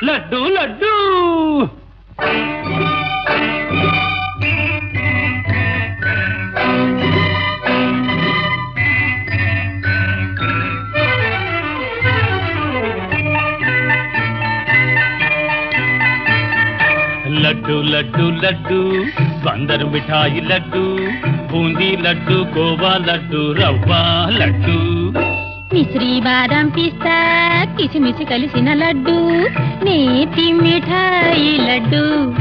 లడ్డు లడ్డు లడ్డు లడ్డు లడ్డు బందరు మిఠాయి లడ్డు బూందీ లడ్డు కోవా లడ్డు రవ్వ లడ్డు మిశ్రీ బాదం పిస్తా కిసిమిసి కలిసిన లడ్డు నేతి మిఠాయి లడ్డు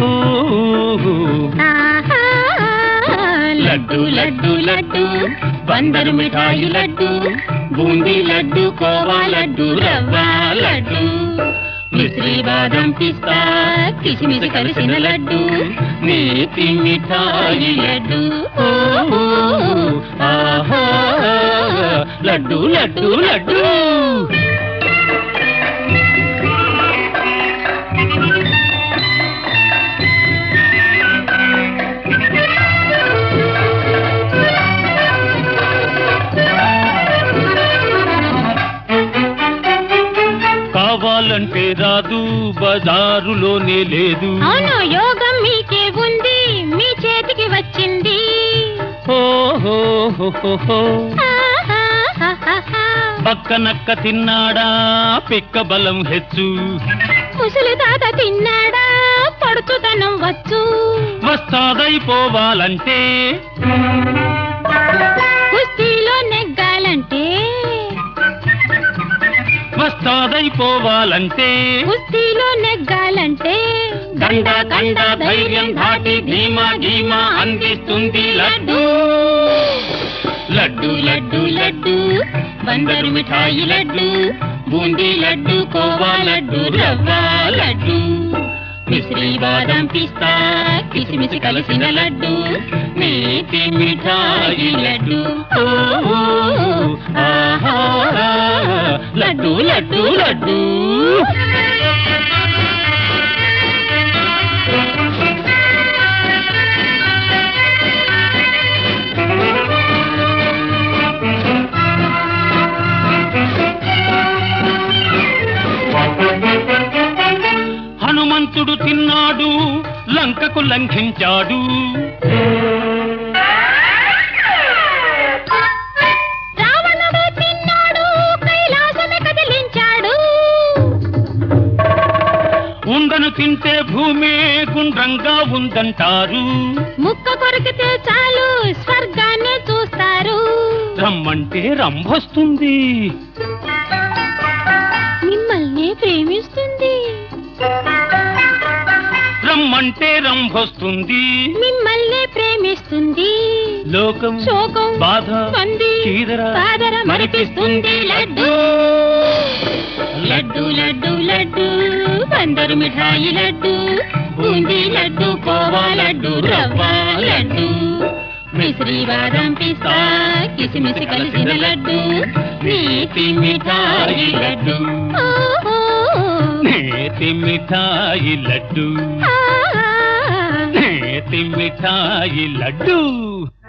లడ్డు లడ్డు లడ్డు బందరు మిఠాయి లడ్డు బూందీ లడ్డు కోవా లడ్డు రవ్వ లడ్డు మిశ్రీ బాదం పిస్తా కిసిమిసి కలిసిన లడ్డు నేతి మిఠాయి లడ్డు లడ్డు లడ్డు లడ్డు కావాలంటే రాదు బజారులోనే లేదు అవును యోగం మీకే ఉంది మీ చేతికి వచ్చింది పక్కనక్క తిన్నాడా పిక్క బలం హెచ్చు ముసలి తాత తిన్నాడా పడుతుదనం వచ్చు వస్తాదైపోవాలంటే కుస్తీలో నెగ్గాలంటే వస్తాదైపోవాలంటే కుస్తీలో నెగ్గాలంటే దండ కండ ధైర్యం ధాటి ధీమా ధీమా అందిస్తుంది లడ్డు లడ్డు లడ్డు లడ్డు బందరు మిఠాయి లడ్డు బూందీ లడ్డు కోవా లడ్డు రవ్వ లడ్డు మిశ్రీ బాదం పిస్తా కిసిమిసి కలిసిన లడ్డు నేతి మిఠాయి లడ్డు లడ్డు లడ్డు లడ్డు హనుమంతుడు తిన్నాడు లంకకు లంఘించాడు రావణుడు తిన్నాడు కైలాసమే కదిలించాడు ఉండను తింటే భూమే గుండ్రంగా ఉందంటారు ముక్క కొరికితే చాలు స్వర్గాన్ని చూస్తారు రమ్మంటే రంభొస్తుంది మిమ్మల్ని ప్రేమిస్తుంది రమ్మంటే రంభొస్తుంది మిమ్మల్ని ప్రేమిస్తుంది లోకం శోకం బాధ పంది చీదర మరిపిస్తుంది లడ్డు లడ్డు లడ్డు లడ్డు బందరు మిఠాయి లడ్డు బూందీ లడ్డు కోవా లడ్డు రవ్వ లడ్డు మిశ్రీ బాదం పిస్తా కిసిమిసి కలిసిన లడ్డు నేతి మిఠాయి లడ్డు నేతి మిఠాయి లడ్డు నేతి మిఠాయి లడ్డు